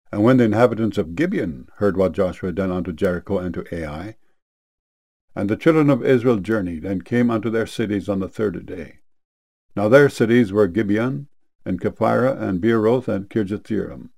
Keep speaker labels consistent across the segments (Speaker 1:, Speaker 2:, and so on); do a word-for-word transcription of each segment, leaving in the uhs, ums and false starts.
Speaker 1: And when the inhabitants of Gibeon heard what Joshua had done unto Jericho and to Ai, and the children of Israel journeyed, and came unto their cities on the third day. Now their cities were Gibeon, and Kephirah, and Beeroth, and Kirjathjearim.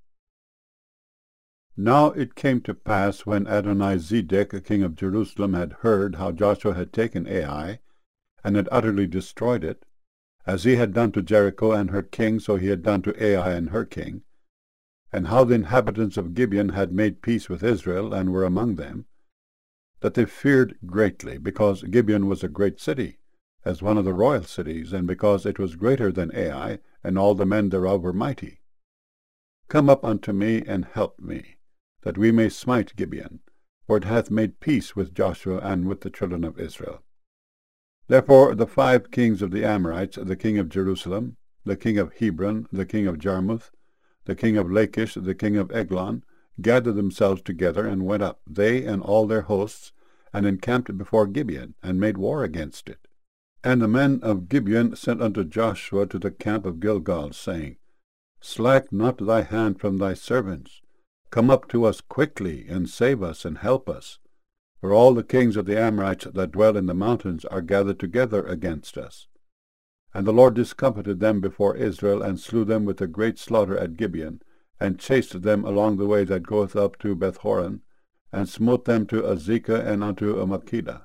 Speaker 1: Now it came to pass, when Adonizedek, king of Jerusalem, had heard how Joshua had taken Ai, and had utterly destroyed it, as he had done to Jericho and her king, so he had done to Ai and her king, and how the inhabitants of Gibeon had made peace with Israel, and were among them, that they feared greatly, because Gibeon was a great city, as one of the royal cities, and because it was greater than Ai, and all the men thereof were mighty. Come up unto me, and help me, that we may smite Gibeon, for it hath made peace with Joshua and with the children of Israel. Therefore the five kings of the Amorites, the king of Jerusalem, the king of Hebron, the king of Jarmuth, the king of Lachish, the king of Eglon, gathered themselves together, and went up, they and all their hosts, and encamped before Gibeon, and made war against it. And the men of Gibeon sent unto Joshua to the camp of Gilgal, saying, Slack not thy hand from thy servants. Come up to us quickly, and save us, and help us. For all the kings of the Amorites that dwell in the mountains are gathered together against us. And the Lord discomfited them before Israel, and slew them with a great slaughter at Gibeon, and chased them along the way that goeth up to Bethhoron, and smote them to Azekah and unto Makkedah.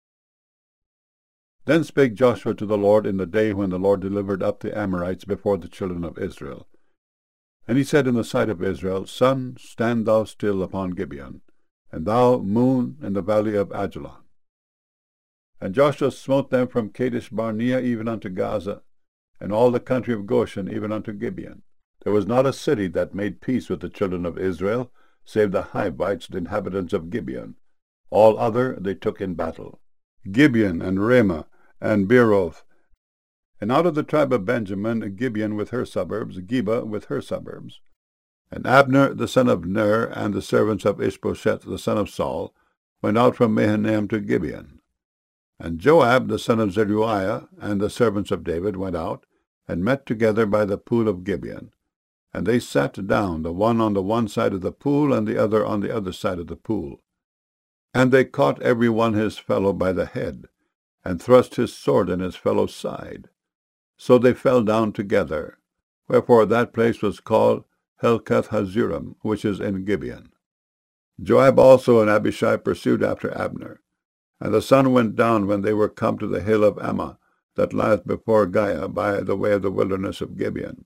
Speaker 1: Then spake Joshua to the Lord in the day when the Lord delivered up the Amorites before the children of Israel. And he said in the sight of Israel, Sun, stand thou still upon Gibeon, and thou, moon, in the valley of Ajalon. And Joshua smote them from Kadesh Barnea even unto Gaza, and all the country of Goshen even unto Gibeon. There was not a city that made peace with the children of Israel, save the Hivites, the inhabitants of Gibeon. All other they took in battle. Gibeon, and Ramah, and Beeroth. And out of the tribe of Benjamin, Gibeon with her suburbs, Geba with her suburbs. And Abner the son of Ner, and the servants of Ishbosheth the son of Saul, went out from Mahanaim to Gibeon. And Joab the son of Zeruiah, and the servants of David, went out, and met together by the pool of Gibeon. And they sat down, the one on the one side of the pool, and the other on the other side of the pool. And they caught every one his fellow by the head, and thrust his sword in his fellow's side. So they fell down together. Wherefore that place was called Helkath Hazurim, which is in Gibeon. Joab also and Abishai pursued after Abner. And the sun went down when they were come to the hill of Ammah, that lieth before Giah, by the way of the wilderness of Gibeon.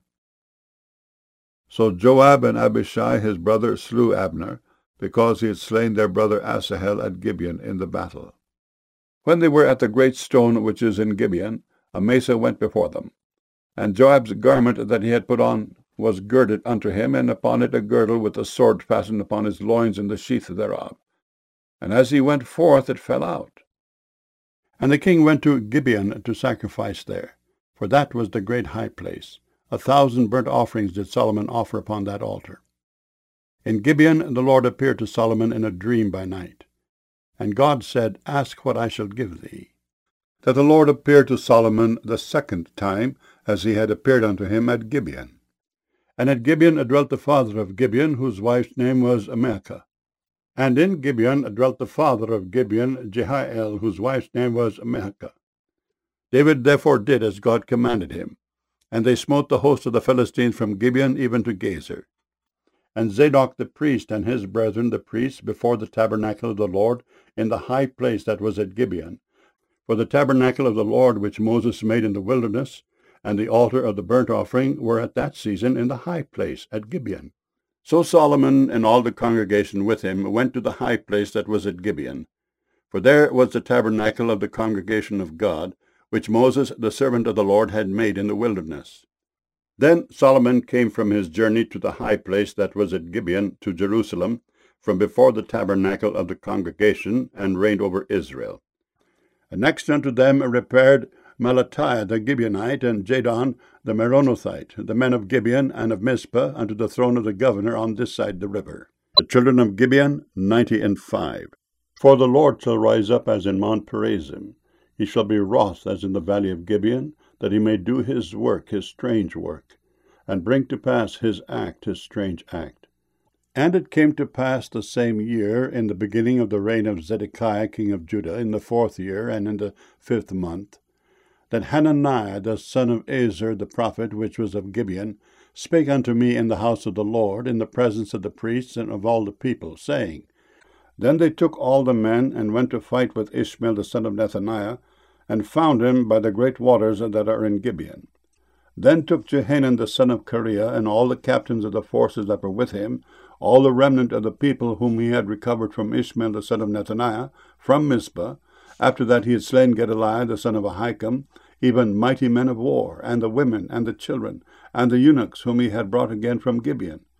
Speaker 1: So Joab and Abishai his brother slew Abner, because he had slain their brother Asahel at Gibeon in the battle. When they were at the great stone which is in Gibeon, Amasa went before them. And Joab's garment that he had put on was girded unto him, and upon it a girdle with a sword fastened upon his loins in the sheath thereof. And as he went forth, it fell out. And the king went to Gibeon to sacrifice there, for that was the great high place. A thousand burnt offerings did Solomon offer upon that altar. In Gibeon the Lord appeared to Solomon in a dream by night. And God said, Ask what I shall give thee. That the Lord appeared to Solomon the second time, as he had appeared unto him at Gibeon. And at Gibeon dwelt the father of Gibeon, whose wife's name was Maachah. And in Gibeon dwelt the father of Gibeon, Jehiel, whose wife's name was Maachah. David therefore did as God commanded him. And they smote the host of the Philistines from Gibeon even to Gezer. And Zadok the priest and his brethren the priests before the tabernacle of the Lord in the high place that was at Gibeon. For the tabernacle of the Lord which Moses made in the wilderness, and the altar of the burnt offering, were at that season in the high place at Gibeon. So Solomon and all the congregation with him went to the high place that was at Gibeon. For there was the tabernacle of the congregation of God, which Moses the servant of the Lord had made in the wilderness. Then Solomon came from his journey to the high place that was at Gibeon to Jerusalem, from before the tabernacle of the congregation, and reigned over Israel. And next unto them repaired Melatiah the Gibeonite, and Jadon the Meronothite, the men of Gibeon and of Mizpah, unto the throne of the governor on this side the river. The children of Gibeon, ninety and five. For the Lord shall rise up as in Mount Perazim. He shall be wroth as in the valley of Gibeon, that he may do his work, his strange work, and bring to pass his act, his strange act.
Speaker 2: And it came to pass the same year, in the beginning of the reign of Zedekiah king of Judah, in the fourth year, and in the fifth month, that Hananiah the son of Azer the prophet, which was of Gibeon, spake unto me in the house of the Lord, in the presence of the priests and of all the people, saying, Then they took all the men, and went to fight with Ishmael the son of Nethaniah, and found him by the great waters that are in Gibeon. Then took Jehanan the son of Kareah, and all the captains of the forces that were with him, all the remnant of the people whom he had recovered from Ishmael the son of Nethaniah, from Mizpah, after that he had slain Gedaliah the son of Ahikam, even mighty men of war, and the women, and the children, and the eunuchs whom he had brought again from Gibeon.